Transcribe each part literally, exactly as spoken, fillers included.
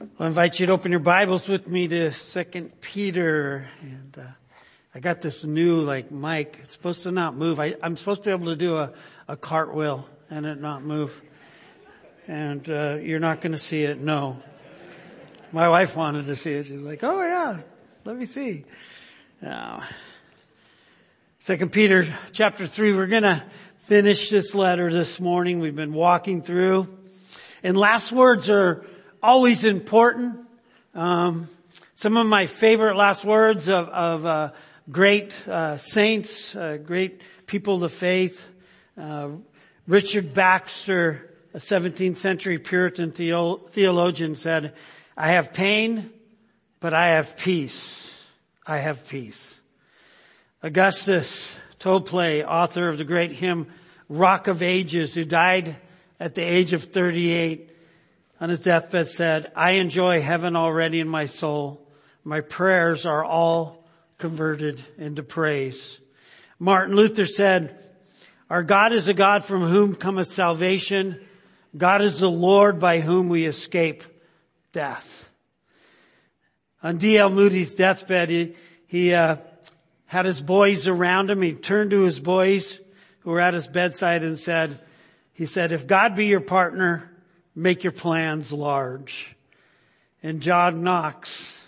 I invite you to open your Bibles with me to Second Peter. And uh, I got this new like mic. It's supposed to not move. I, I'm supposed to be able to do a, a cartwheel and it not move. And uh, you're not going to see it. No. My wife wanted to see it. She's like, "Oh yeah, let me see." Now, Second Peter chapter three. We're going to finish this letter this morning. We've been walking through, and last words are always important. Um, some of my favorite last words of, of uh, great uh, saints, uh, great people of the faith. Uh, Richard Baxter, a seventeenth century Puritan theo- theologian, said, "I have pain, but I have peace. I have peace." Augustus Topley, author of the great hymn Rock of Ages, who died at the age of thirty-eight, on his deathbed said, "I enjoy heaven already in my soul. My prayers are all converted into praise." Martin Luther said, "Our God is a God from whom cometh salvation. God is the Lord by whom we escape death." On D L Moody's deathbed, he, he uh, had his boys around him. He turned to his boys who were at his bedside and said, he said, "If God be your partner, make your plans large." And John Knox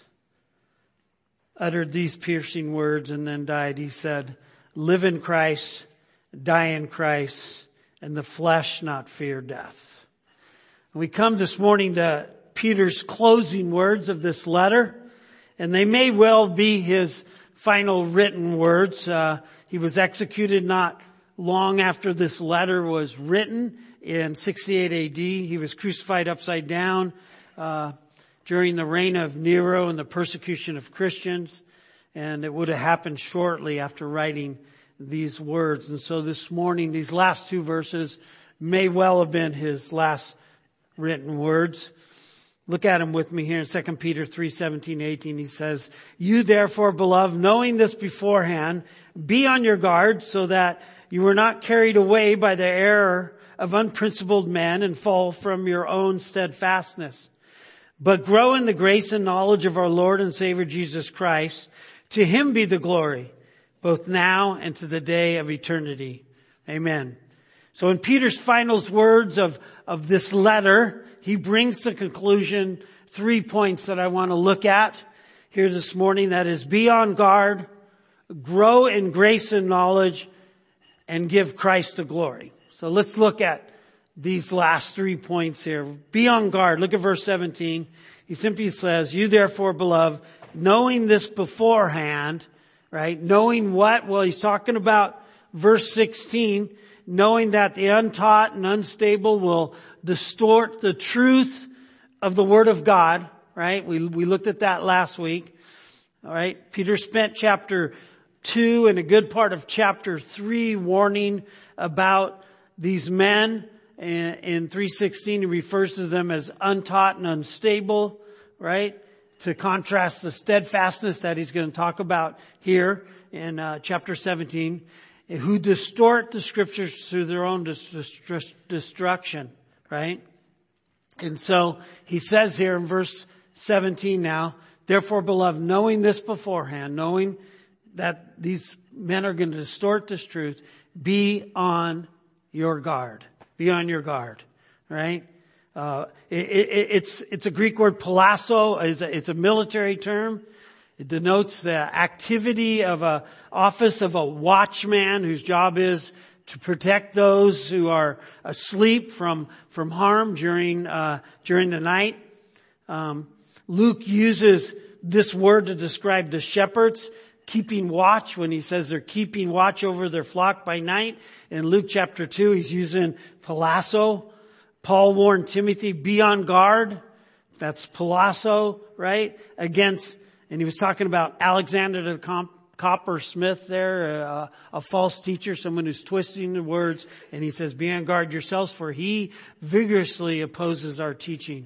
uttered these piercing words and then died. He said, "Live in Christ, die in Christ, and the flesh not fear death." And we come this morning to Peter's closing words of this letter, and they may well be his final written words. Uh, he was executed not long after this letter was written in sixty-eight A D. He was crucified upside down uh, during the reign of Nero and the persecution of Christians. And it would have happened shortly after writing these words. And so this morning, these last two verses may well have been his last written words. Look at them with me here in Second Peter three, seventeen, eighteen. He says, "You therefore, beloved, knowing this beforehand, be on your guard so that you are not carried away by the error of unprincipled men and fall from your own steadfastness. But grow in the grace and knowledge of our Lord and Savior Jesus Christ. To Him be the glory, both now and to the day of eternity. Amen." So in Peter's final words of, of this letter, he brings to conclusion three points that I want to look at here this morning. That is, be on guard, grow in grace and knowledge, and give Christ the glory. So let's look at these last three points here. Be on guard. Look at verse seventeen. He simply says, "You therefore, beloved, knowing this beforehand," right? Knowing what? Well, he's talking about verse sixteen, knowing that the untaught and unstable will distort the truth of the Word of God, right? We, we looked at that last week. All right. Peter spent chapter two and a good part of chapter three warning about these men. In three sixteen, he refers to them as untaught and unstable, right? To contrast the steadfastness that he's going to talk about here in uh, chapter seventeen, who distort the scriptures through their own dest- destruction, right? And so he says here in verse seventeen now, "Therefore, beloved, knowing this beforehand, knowing that these men are going to distort this truth, be on your guard." Be on your guard, right? Uh, it, it, it's, it's a Greek word, palasso. It's a, it's a military term. It denotes the activity of a office of a watchman whose job is to protect those who are asleep from, from harm during, uh, during the night. Um, Luke uses this word to describe the shepherds keeping watch when he says they're keeping watch over their flock by night. In Luke chapter two, he's using palasso. Paul warned Timothy, be on guard. That's palasso, right? Against, and he was talking about Alexander the Comp- coppersmith there, uh, a false teacher, someone who's twisting the words. And he says, be on guard yourselves, for he vigorously opposes our teaching.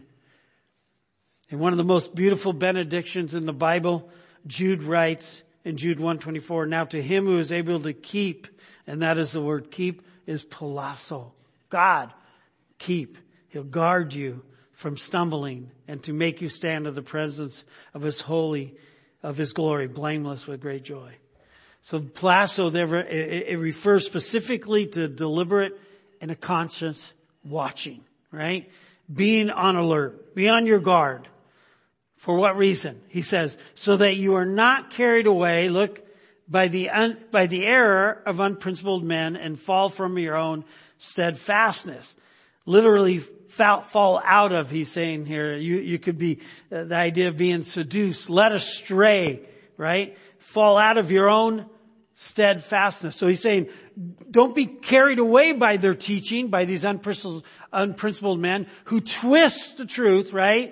And one of the most beautiful benedictions in the Bible, Jude writes, in Jude one twenty-four, "Now to him who is able to keep," and that is the word keep, is palasso. God, keep. He'll guard you from stumbling, and to make you stand in the presence of His holy, of His glory, blameless with great joy. So plasso there, it, it refers specifically to deliberate and a conscious watching, right? Being on alert, be on your guard. For what reason? He says, so that you are not carried away, look, by the un, by the error of unprincipled men and fall from your own steadfastness. Literally fall, fall out of, he's saying here. You, you could be, uh, the idea of being seduced, led astray, right? Fall out of your own steadfastness. So he's saying, don't be carried away by their teaching, by these unprincipled, unprincipled men who twist the truth, right?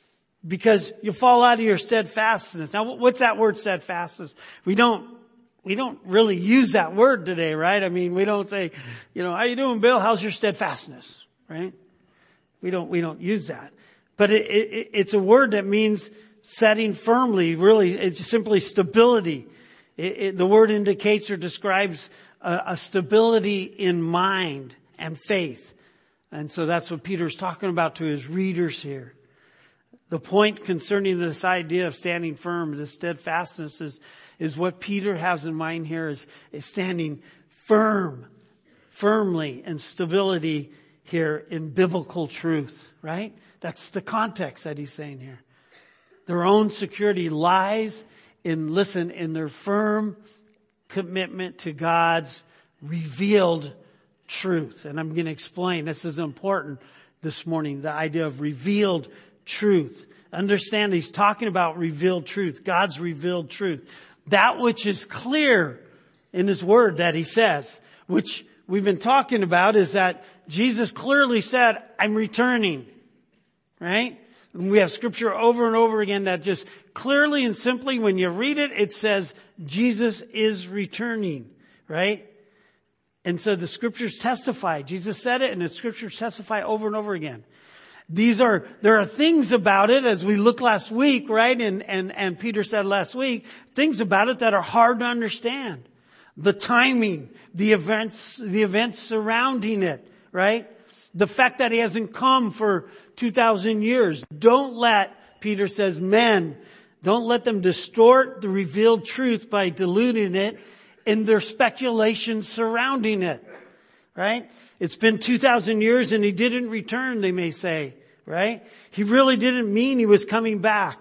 Because you fall out of your steadfastness. Now, what's that word steadfastness? We don't, we don't really use that word today, right? I mean, we don't say, you know, how you doing, Bill? How's your steadfastness? Right? We don't, we don't use that. But it, it, it's a word that means setting firmly, really. It's simply stability. It, it, the word indicates or describes a, a stability in mind and faith. And so that's what Peter's talking about to his readers here. The point concerning this idea of standing firm, this steadfastness, is, is what Peter has in mind here is, is standing firm, firmly, and stability here in biblical truth, right? That's the context that he's saying here. Their own security lies in, listen, in their firm commitment to God's revealed truth. And I'm going to explain, this is important this morning, the idea of revealed truth. Understand he's talking about revealed truth, God's revealed truth. That which is clear in His Word that He says, which we've been talking about, is that Jesus clearly said, I'm returning. Right? And we have scripture over and over again that just clearly and simply, when you read it, it says Jesus is returning. Right? And so the scriptures testify. Jesus said it, and the scriptures testify over and over again. These are, there are things about it, as we looked last week, right? And, and, and Peter said last week, things about it that are hard to understand. The timing, the events, the events surrounding it, right? The fact that He hasn't come for two thousand years. Don't let, Peter says, men, don't let them distort the revealed truth by diluting it in their speculations surrounding it. Right? It's been two thousand years and He didn't return, they may say. Right? He really didn't mean He was coming back.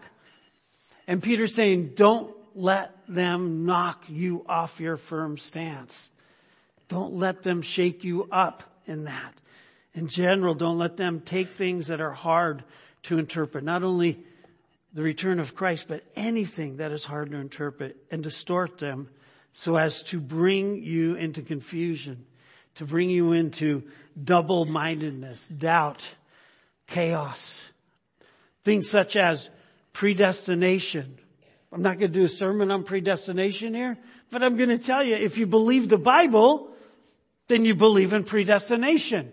And Peter's saying, don't let them knock you off your firm stance. Don't let them shake you up in that. In general, don't let them take things that are hard to interpret. Not only the return of Christ, but anything that is hard to interpret, and distort them so as to bring you into confusion, to bring you into double-mindedness, doubt, chaos. Things such as predestination. I'm not going to do a sermon on predestination here, but I'm going to tell you, if you believe the Bible, then you believe in predestination.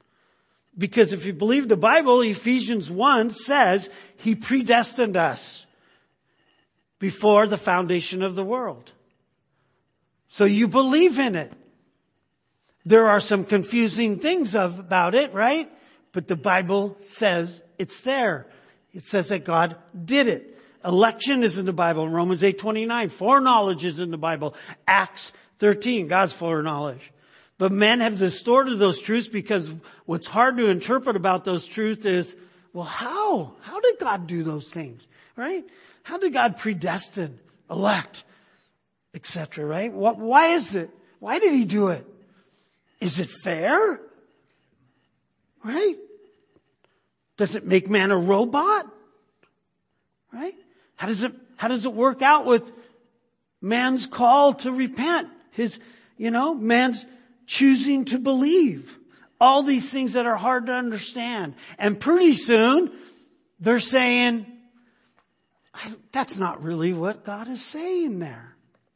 Because if you believe the Bible, Ephesians one says He predestined us before the foundation of the world. So you believe in it. There are some confusing things of, about it, right? But the Bible says it's there. It says that God did it. Election is in the Bible, Romans eight twenty-nine. Foreknowledge is in the Bible, Acts thirteen, God's foreknowledge. But men have distorted those truths because what's hard to interpret about those truths is, well, how? How did God do those things? Right? How did God predestine, elect, et cetera, right? What, why is it? Why did He do it? Is it fair? Right? Does it make man a robot? Right? How does it, how does it work out with man's call to repent? His, you know, man's choosing to believe. All these things that are hard to understand. And pretty soon, they're saying, that's not really what God is saying there.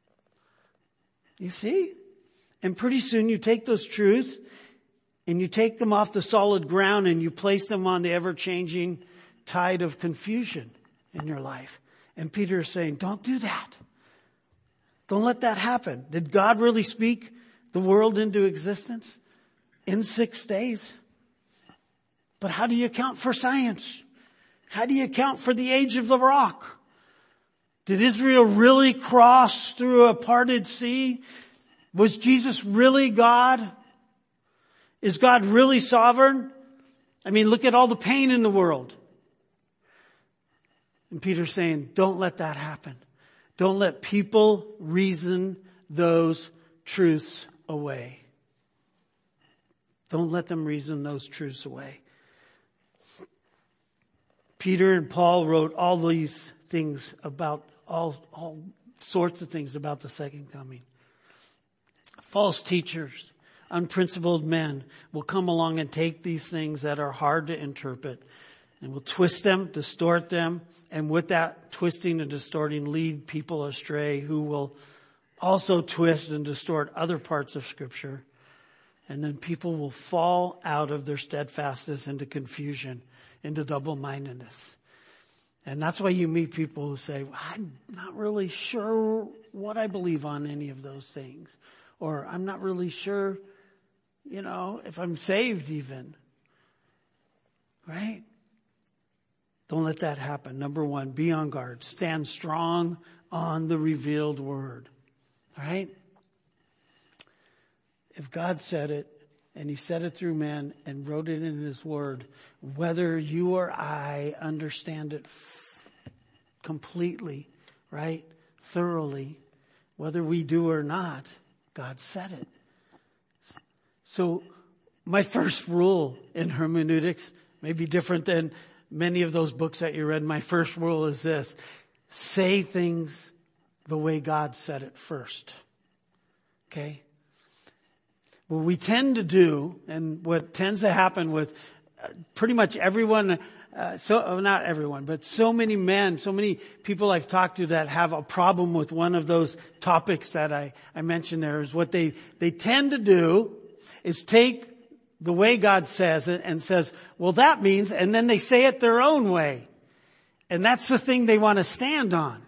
You see? And pretty soon you take those truths and you take them off the solid ground and you place them on the ever-changing tide of confusion in your life. And Peter is saying, don't do that. Don't let that happen. Did God really speak the world into existence in six days? But how do you account for science? How do you account for the age of the rock? Did Israel really cross through a parted sea? Was Jesus really God? Is God really sovereign? I mean, look at all the pain in the world. And Peter's saying, don't let that happen. Don't let people reason those truths away. Don't let them reason those truths away. Peter and Paul wrote all these things about, all, all sorts of things about the second coming. False teachers, unprincipled men will come along and take these things that are hard to interpret and will twist them, distort them, and with that twisting and distorting lead people astray who will also twist and distort other parts of Scripture. And then people will fall out of their steadfastness into confusion, into double-mindedness. And that's why you meet people who say, well, I'm not really sure what I believe on any of those things. Or I'm not really sure, you know, if I'm saved even. Right? Don't let that happen. Number one, be on guard. Stand strong on the revealed word. All right? If God said it, and He said it through man and wrote it in His word, whether you or I understand it f- completely, right, thoroughly, whether we do or not, God said it. So my first rule in hermeneutics may be different than many of those books that you read. My first rule is this: say things the way God said it first. Okay? What we tend to do, and what tends to happen with pretty much everyone, uh, so not everyone, but so many men, so many people I've talked to that have a problem with one of those topics that I, I mentioned there, is what they, they tend to do is take the way God says it and says, well, that means, and then they say it their own way. And that's the thing they want to stand on,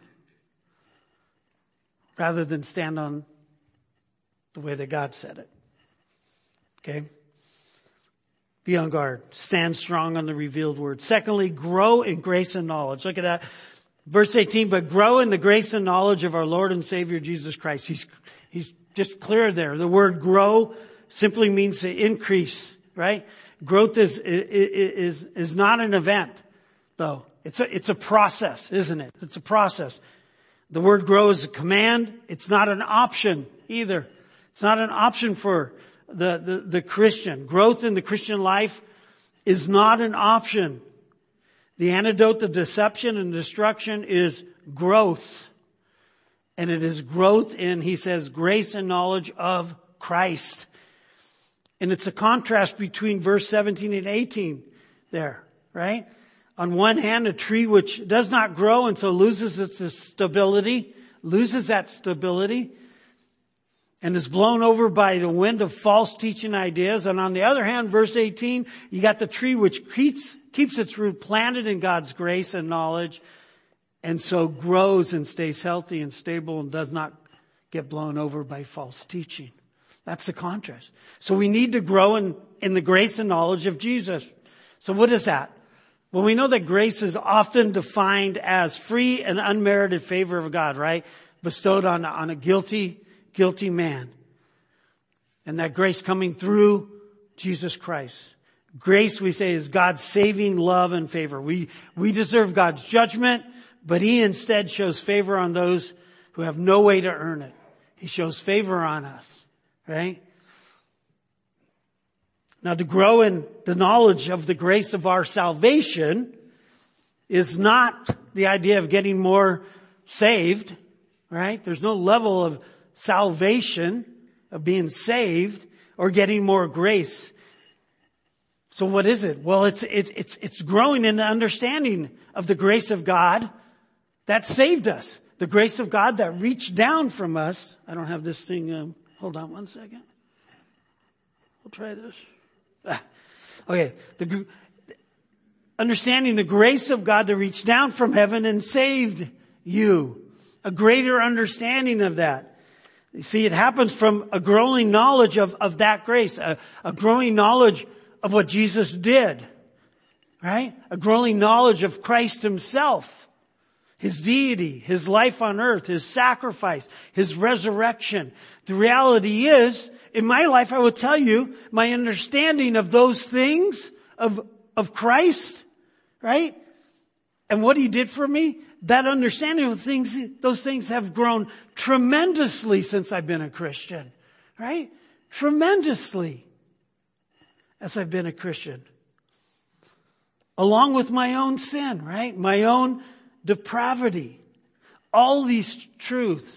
rather than stand on the way that God said it. Okay? Be on guard. Stand strong on the revealed word. Secondly, grow in grace and knowledge. Look at that. Verse eighteen, but grow in the grace and knowledge of our Lord and Savior Jesus Christ. He's, he's just clear there. The word grow simply means to increase, right? Growth is, is, is not an event, though. It's a, it's a process, isn't it? It's a process. The word grow is a command. It's not an option either. It's not an option for The, the, the Christian. Growth in the Christian life is not an option. The antidote to deception and destruction is growth. And it is growth in, he says, grace and knowledge of Christ. And it's a contrast between verse seventeen and eighteen there, right? On one hand, a tree which does not grow and so loses its stability, loses that stability, and is blown over by the wind of false teaching ideas. And on the other hand, verse eighteen, you got the tree which keeps, keeps its root planted in God's grace and knowledge, and so grows and stays healthy and stable and does not get blown over by false teaching. That's the contrast. So we need to grow in, in the grace and knowledge of Jesus. So what is that? Well, we know that grace is often defined as free and unmerited favor of God, right? Bestowed on, on a guilty Guilty man. And that grace coming through Jesus Christ. Grace, we say, is God's saving love and favor. We, we deserve God's judgment, but He instead shows favor on those who have no way to earn it. He shows favor on us, right? Now, to grow in the knowledge of the grace of our salvation is not the idea of getting more saved, right? There's no level of salvation, of being saved, or getting more grace. So what is it? Well, it's, it's, it's, it's growing in the understanding of the grace of God that saved us. The grace of God that reached down from us. I don't have this thing, um, hold on one second. We'll try this. Ah, okay. The, understanding the grace of God that reached down from heaven and saved you. A greater understanding of that. You see, it happens from a growing knowledge of, of that grace, a, a growing knowledge of what Jesus did right? A growing knowledge of Christ himself, his deity, his life on earth, his sacrifice, his resurrection. The reality is, in my life, I will tell you, my understanding of those things, of, of Christ, right? And what he did for me, that understanding of things, those things have grown tremendously since I've been a Christian, right? Tremendously as I've been a Christian. Along with my own sin, right? My own depravity. All these truths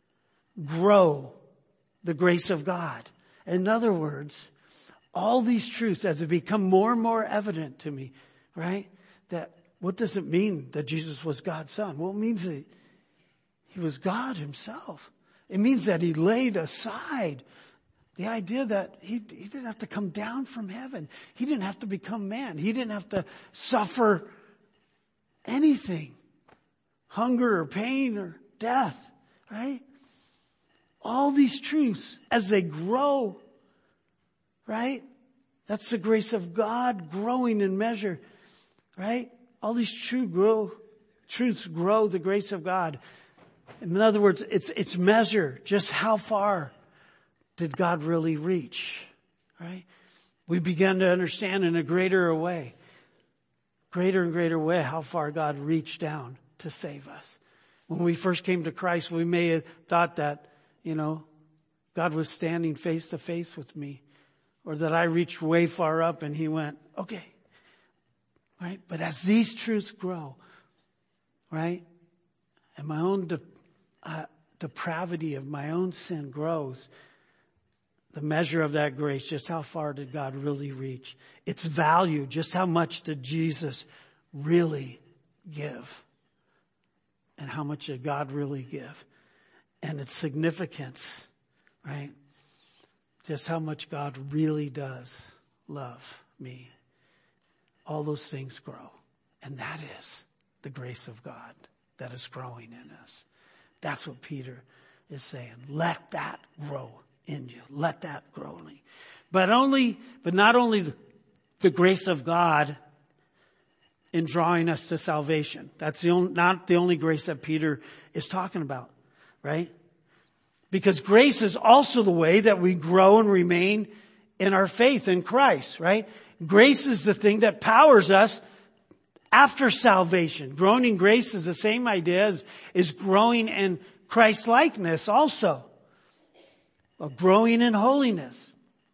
grow the grace of God. In other words, all these truths, as they become more and more evident to me, right? That what does it mean that Jesus was God's son? Well, it means that he was God himself. It means that he laid aside the idea that he, he didn't have to come down from heaven. He didn't have to become man. He didn't have to suffer anything. Hunger or pain or death, right? All these truths, as they grow, right? That's the grace of God growing in measure, right? All these true grow, truths grow the grace of God. In other words, it's, it's measure just how far did God really reach, right? We began to understand in a greater way, greater and greater way, how far God reached down to save us. When we first came to Christ, we may have thought that, you know, God was standing face to face with me, or that I reached way far up and he went, okay, right? But as these truths grow, right, and my own de- uh, depravity of my own sin grows, the measure of that grace, just how far did God really reach? Its value, just how much did Jesus really give? And how much did God really give? And its significance, right? Just how much God really does love me. All those things grow. And that is the grace of God that is growing in us. That's what Peter is saying. Let that grow in you. Let that grow in you. But only, but not only the, the grace of God in drawing us to salvation. That's the only, not the only grace that Peter is talking about, right? Because grace is also the way that we grow and remain in our faith in Christ, right? Grace is the thing that powers us after salvation. Growing in grace is the same idea as is growing in Christ-likeness also. Of growing in holiness.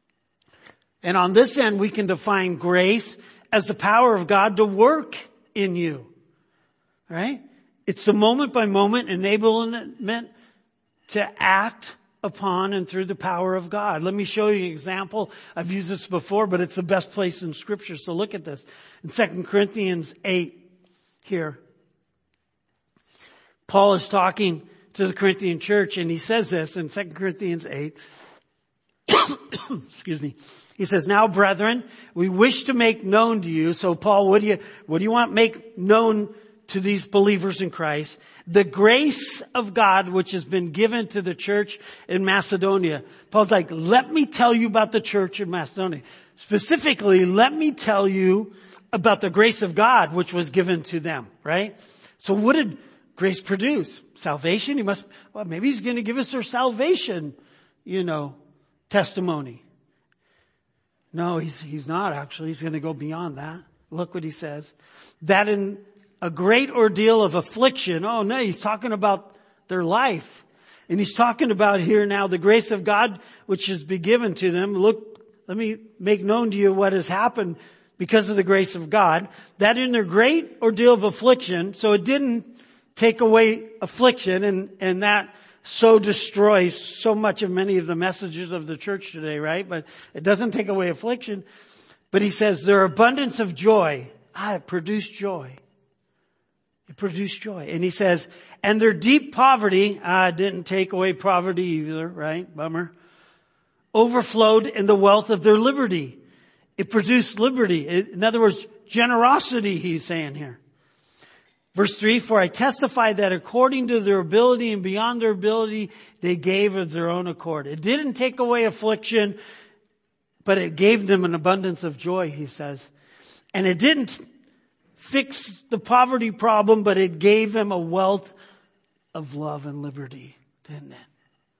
And on this end, we can define grace as the power of God to work in you. Right? It's the moment by moment enablement to act upon and through the power of God. Let me show you an example. I've used this before, but it's the best place in Scripture. So look at this. In Second Corinthians eight here. Paul is talking to the Corinthian church, and he says this in Second Corinthians eight. Excuse me. He says, now brethren, we wish to make known to you. So Paul, what do you, what do you want to make known to these believers in Christ? The grace of God which has been given to the church in Macedonia. Paul's like, let me tell you about the church in Macedonia. Specifically, let me tell you about the grace of God which was given to them, right? So what did grace produce? Salvation? He must, well, maybe he's going to give us their salvation, you know, testimony. No, he's, he's not actually. He's going to go beyond that. Look what he says. That in a great ordeal of affliction. Oh no, he's talking about their life. And he's talking about here now the grace of God which has been given to them. Look, let me make known to you what has happened because of the grace of God. That in their great ordeal of affliction, so it didn't take away affliction, and, and that so destroys so much of many of the messages of the church today, right? But it doesn't take away affliction. But he says their abundance of joy, ah, it produced joy. It produced joy. And he says, and their deep poverty, ah, didn't take away poverty either, right? Bummer. Overflowed in the wealth of their liberty. It produced liberty. In other words, generosity, he's saying here. Verse three, for I testify that according to their ability and beyond their ability, they gave of their own accord. It didn't take away affliction, but it gave them an abundance of joy, he says. And it didn't fix the poverty problem, but it gave him a wealth of love and liberty, didn't it?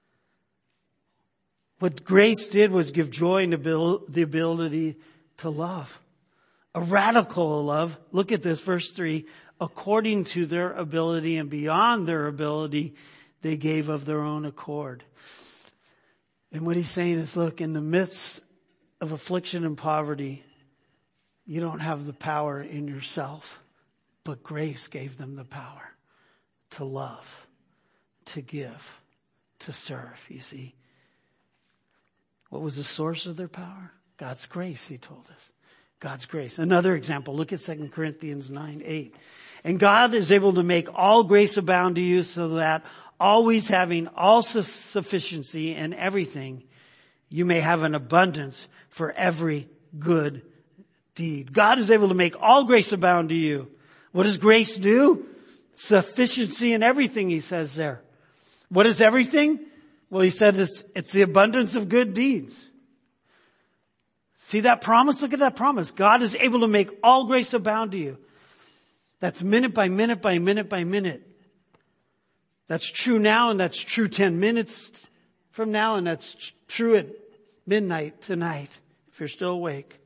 What grace did was give joy and the ability to love. A radical love. Look at this, verse three. According to their ability and beyond their ability, they gave of their own accord. And what he's saying is, look, in the midst of affliction and poverty, you don't have the power in yourself, but grace gave them the power to love, to give, to serve, you see. What was the source of their power? God's grace, he told us. God's grace. Another example, look at Second Corinthians nine eight. And God is able to make all grace abound to you, so that always having all sufficiency in everything, you may have an abundance for every good deed. God is able to make all grace abound to you. What does grace do? Sufficiency in everything, he says there. What is everything? Well, he said it's, it's the abundance of good deeds. See that promise? Look at that promise. God is able to make all grace abound to you. That's minute by minute by minute by minute. That's true now, and that's true ten minutes from now, and that's true at midnight tonight, if you're still awake.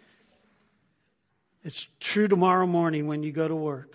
It's true tomorrow morning when you go to work.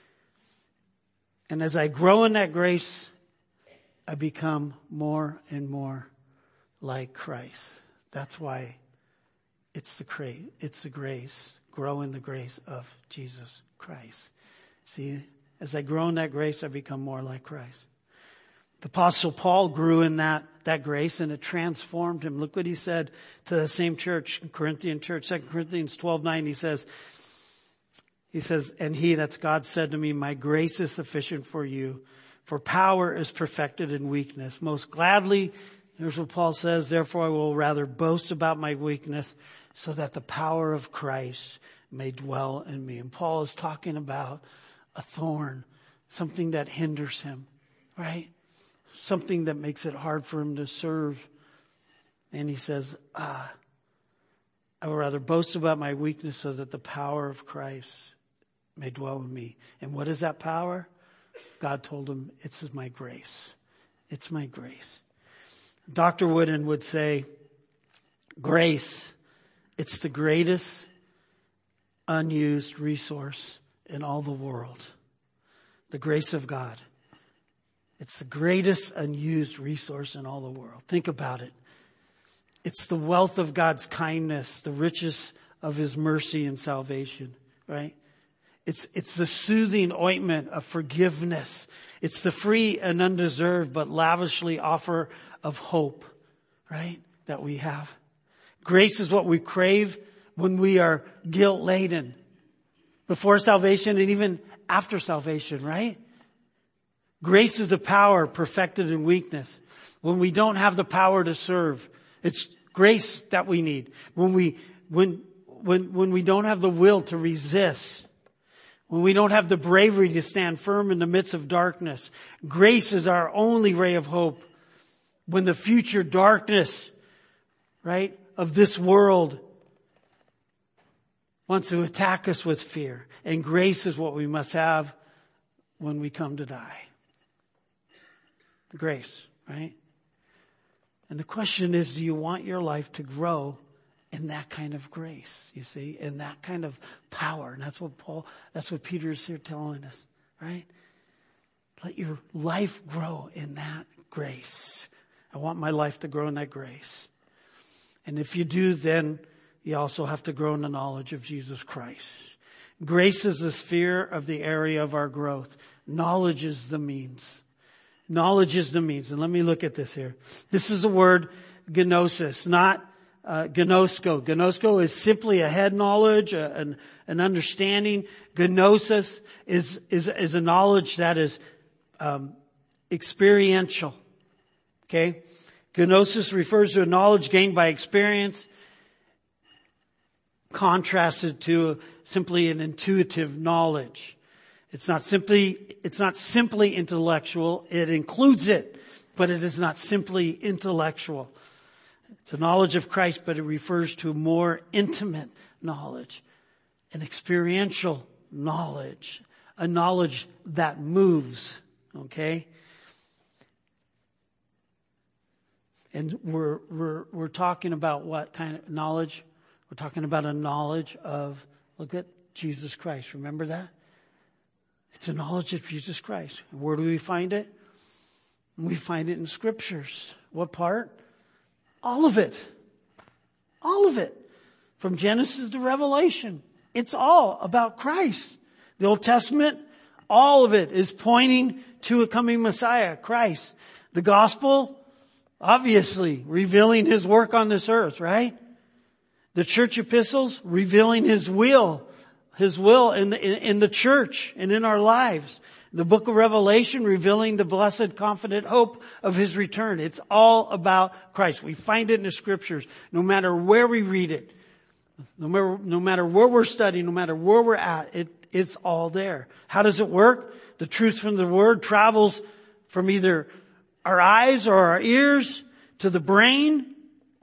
And as I grow in that grace, I become more and more like Christ. That's why it's the grace. It's the grace. Grow in the grace of Jesus Christ. See, as I grow in that grace, I become more like Christ. The Apostle Paul grew in that, that grace, and it transformed him. Look what he said to the same church, Corinthian church, Second Corinthians twelve nine. He says, he says, and he, that's God, said to me, my grace is sufficient for you, for power is perfected in weakness. Most gladly, here's what Paul says, therefore I will rather boast about my weakness, so that the power of Christ may dwell in me. And Paul is talking about a thorn, something that hinders him, right? Something that makes it hard for him to serve. And he says, ah, I would rather boast about my weakness, so that the power of Christ may dwell in me. And what is that power? God told him, it's my grace. It's my grace. Doctor Wooden would say, grace, it's the greatest unused resource in all the world. The grace of God. It's the greatest unused resource in all the world. Think about it. It's the wealth of God's kindness, the riches of his mercy and salvation, right? It's, it's the soothing ointment of forgiveness. It's the free and undeserved but lavishly offer of hope, right? That we have. Grace is what we crave when we are guilt laden. Before salvation and even after salvation, right? Grace is the power perfected in weakness. When we don't have the power to serve, it's grace that we need. When we, when, when, when we don't have the will to resist, when we don't have the bravery to stand firm in the midst of darkness, grace is our only ray of hope. When the future darkness, right, of this world wants to attack us with fear. And grace is what we must have when we come to die. Grace, right? And the question is, do you want your life to grow in that kind of grace, you see, in that kind of power? And that's what Paul, that's what Peter is here telling us, right? Let your life grow in that grace. I want my life to grow in that grace. And if you do, then you also have to grow in the knowledge of Jesus Christ. Grace is the sphere of the area of our growth. Knowledge is the means. Knowledge is the means. And let me look at this here. This is the word gnosis, not uh, gnosko. Gnosko is simply a head knowledge, a, an, an understanding. Gnosis is, is, is a knowledge that is um, experiential. Okay? Gnosis refers to a knowledge gained by experience, contrasted to simply an intuitive knowledge. It's not simply, it's not simply intellectual. It includes it, but it is not simply intellectual. It's a knowledge of Christ, but it refers to more intimate knowledge, an experiential knowledge. A knowledge that moves. Okay? And we're, we're, we're talking about what kind of knowledge? We're talking about a knowledge of, look at Jesus Christ. Remember that? It's a knowledge of Jesus Christ. Where do we find it? We find it in scriptures. What part? All of it. All of it. From Genesis to Revelation. It's all about Christ. The Old Testament, all of it is pointing to a coming Messiah, Christ. The gospel, obviously, revealing His work on this earth, right? The church epistles, revealing His will, His will in the, in, in the church and in our lives. The book of Revelation, revealing the blessed, confident hope of His return. It's all about Christ. We find it in the scriptures, no matter where we read it. No matter, no matter where we're studying, no matter where we're at, it, it's all there. How does it work? The truth from the Word travels from either our eyes or our ears to the brain.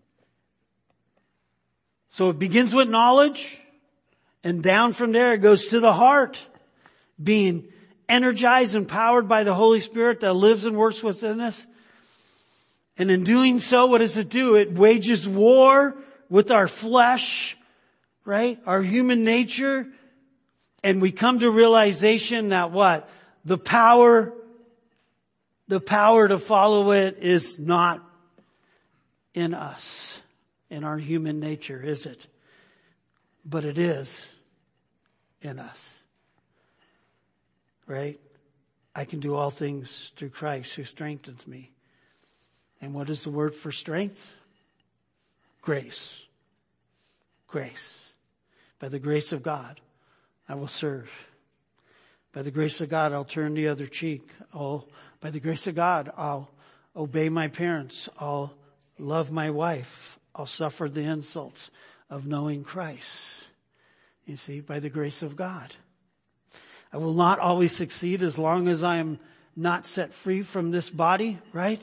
So it begins with knowledge, and down from there it goes to the heart, being energized and powered by the Holy Spirit that lives and works within us. And in doing so, what does it do? It wages war with our flesh, right? Our human nature. And we come to realization that what? The power, the power to follow it is not in us, in our human nature, is it? But it is in us. Right? I can do all things through Christ who strengthens me. And what is the word for strength? Grace. Grace. By the grace of God, I will serve. By the grace of God, I'll turn the other cheek. I'll, by the grace of God, I'll obey my parents. I'll love my wife. I'll suffer the insults of knowing Christ. You see, by the grace of God. I will not always succeed as long as I am not set free from this body, right?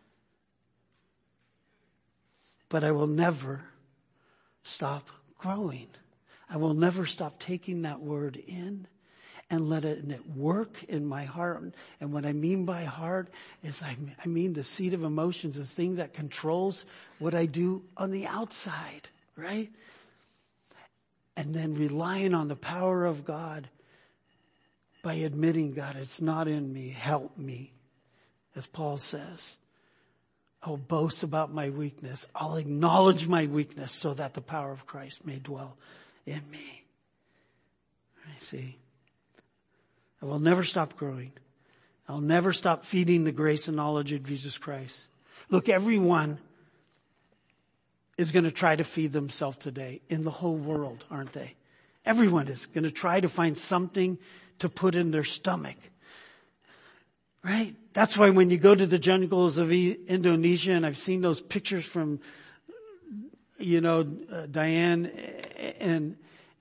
But I will never stop growing. I will never stop taking that word in and let it, and it work in my heart. And what I mean by heart is I, I mean the seat of emotions, the thing that controls what I do on the outside, right? And then relying on the power of God by admitting, God, it's not in me. Help me. As Paul says, I'll boast about my weakness. I'll acknowledge my weakness so that the power of Christ may dwell in me. I see. I will never stop growing. I'll never stop feeding the grace and knowledge of Jesus Christ. Look, everyone is going to try to feed themselves today in the whole world, aren't they? Everyone is going to try to find something to put in their stomach. Right? That's why when you go to the jungles of Indonesia, and I've seen those pictures from, you know, uh, Diane and,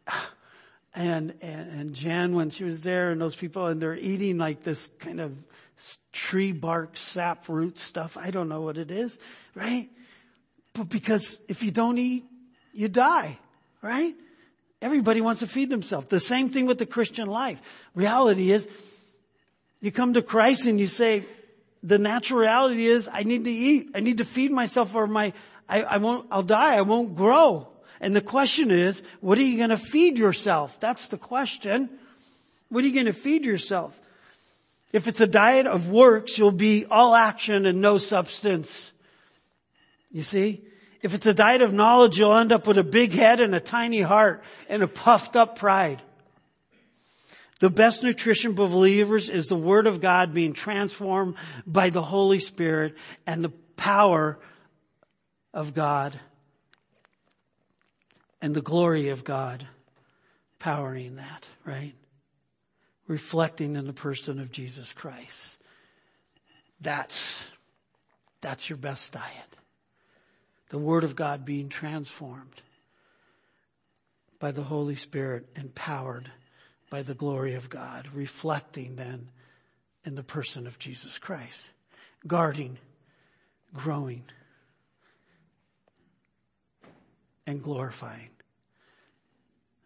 and, and Jan when she was there, and those people, and they're eating like this kind of tree bark sap root stuff. I don't know what it is, right? But because if you don't eat, you die, right? Everybody wants to feed themselves. The same thing with the Christian life. Reality is, you come to Christ and you say, the natural reality is, I need to eat. I need to feed myself, or my, I, I won't, I'll die. I won't grow. And the question is, what are you going to feed yourself? That's the question. What are you going to feed yourself? If it's a diet of works, you'll be all action and no substance. You see? If it's a diet of knowledge, you'll end up with a big head and a tiny heart and a puffed up pride. The best nutrition for believers is the Word of God being transformed by the Holy Spirit and the power of God and the glory of God powering that, right? Reflecting in the person of Jesus Christ. That's, that's your best diet. The Word of God being transformed by the Holy Spirit, empowered by the glory of God, reflecting then in the person of Jesus Christ. Guarding, growing, and glorifying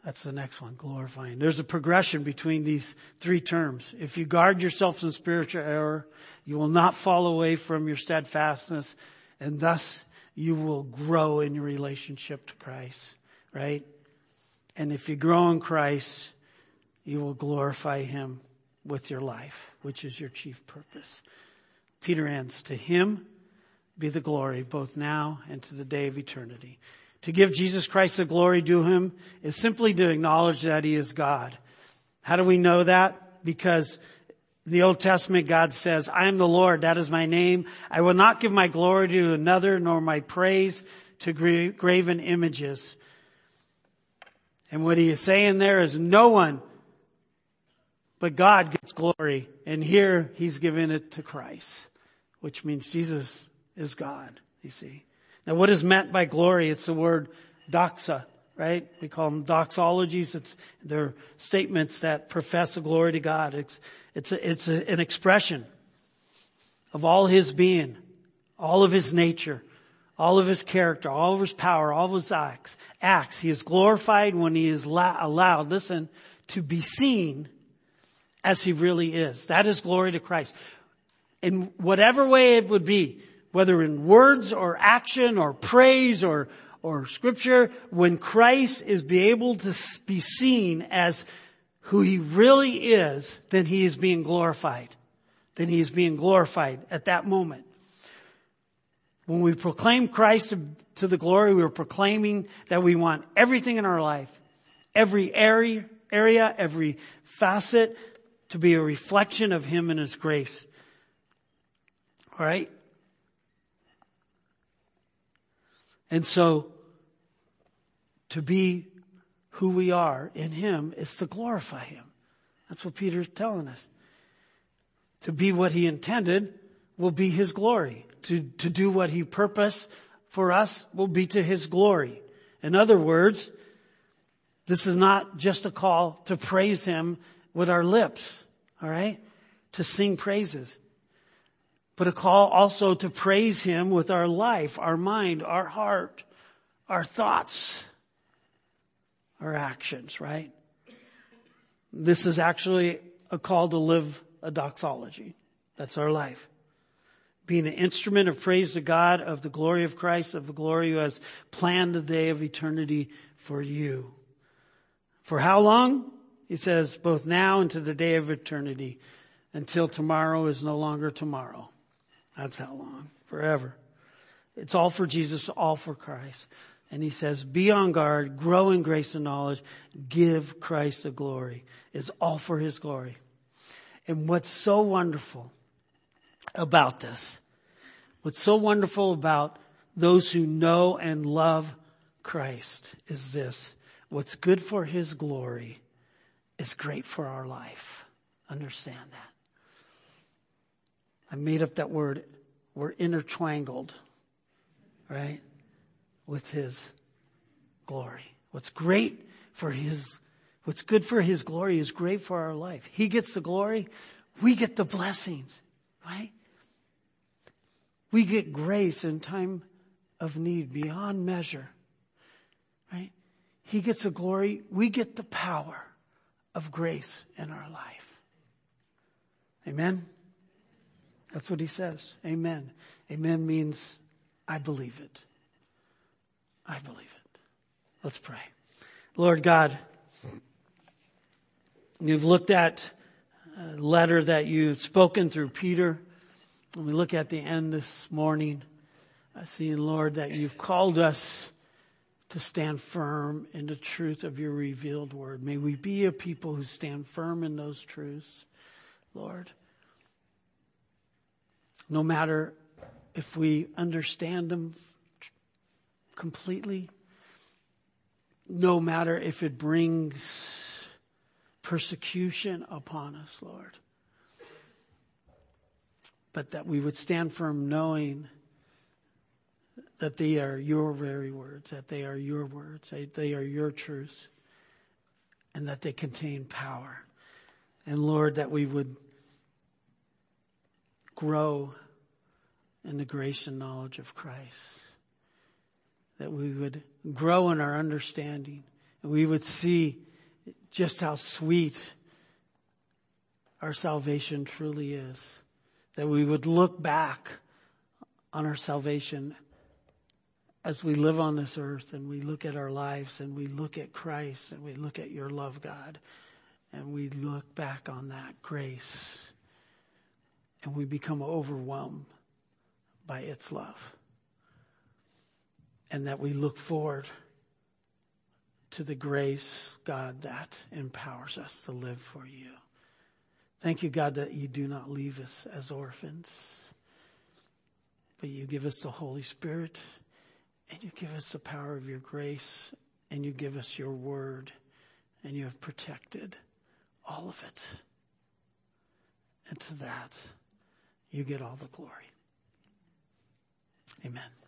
That's the next one, glorifying. There's a progression between these three terms. If you guard yourself from spiritual error, you will not fall away from your steadfastness, and thus you will grow in your relationship to Christ, right? And if you grow in Christ, you will glorify Him with your life, which is your chief purpose. Peter ends, to Him be the glory both now and to the day of eternity. To give Jesus Christ the glory due Him is simply to acknowledge that He is God. How do we know that? Because in the Old Testament, God says, I am the Lord, that is my name. I will not give my glory to another, nor my praise to gra- graven images. And what He is saying there is no one but God gets glory. And here He's given it to Christ, which means Jesus is God, you see. Now, what is meant by glory? It's the word doxa, right? We call them doxologies. It's, they're statements that profess a glory to God. It's, it's, a, it's a, an expression of all His being, all of His nature, all of His character, all of His power, all of His acts. Acts. He is glorified when He is la- allowed, listen, to be seen as He really is. That is glory to Christ. In whatever way it would be, whether in words or action or praise or, or scripture, when Christ is be able to be seen as who He really is, then He is being glorified. Then He is being glorified at that moment. When we proclaim Christ to, to the glory, we're proclaiming that we want everything in our life, every area, area, every facet to be a reflection of Him and His grace. All right? And so, to be who we are in Him is to glorify Him. That's what Peter's telling us. To be what He intended will be His glory. To, to do what He purposed for us will be to His glory. In other words, this is not just a call to praise Him with our lips, all right? To sing praises. But a call also to praise Him with our life, our mind, our heart, our thoughts, our actions, right? This is actually a call to live a doxology. That's our life. Being an instrument of praise to God, of the glory of Christ, of the glory who has planned the day of eternity for you. For how long? He says, both now and to the day of eternity, until tomorrow is no longer tomorrow. That's how long. Forever. It's all for Jesus, all for Christ. And He says, be on guard, grow in grace and knowledge, give Christ the glory. It's all for His glory. And what's so wonderful about this, what's so wonderful about those who know and love Christ is this. What's good for His glory is great for our life. Understand that. I made up that word. We're intertwangled, right, with His glory. What's great for His, what's good for His glory is great for our life. He gets the glory. We get the blessings, right? We get grace in time of need beyond measure, right? He gets the glory. We get the power of grace in our life. Amen? That's what He says. Amen. Amen means I believe it. I believe it. Let's pray. Lord God, You've looked at a letter that You've spoken through Peter. And we look at the end this morning, I see, Lord, that You've called us to stand firm in the truth of Your revealed word. May we be a people who stand firm in those truths, Lord. No matter if we understand them completely, no matter if it brings persecution upon us, Lord, but that we would stand firm knowing that they are Your very words, that they are Your words, that they are Your truths, and that they contain power. And Lord, that we would grow in the grace and knowledge of Christ. That we would grow in our understanding. we would see just how sweet our salvation truly is. That we would look back on our salvation as we live on this earth and we look at our lives and we look at Christ and we look at your love, God, and we look back on that grace and we become overwhelmed by its love. And that we look forward to the grace, God, that empowers us to live for you. Thank you, God, that you do not leave us as orphans, but you give us the Holy Spirit, and you give us the power of your grace, and you give us your word, and you have protected all of it. And to that, you get all the glory. Amen.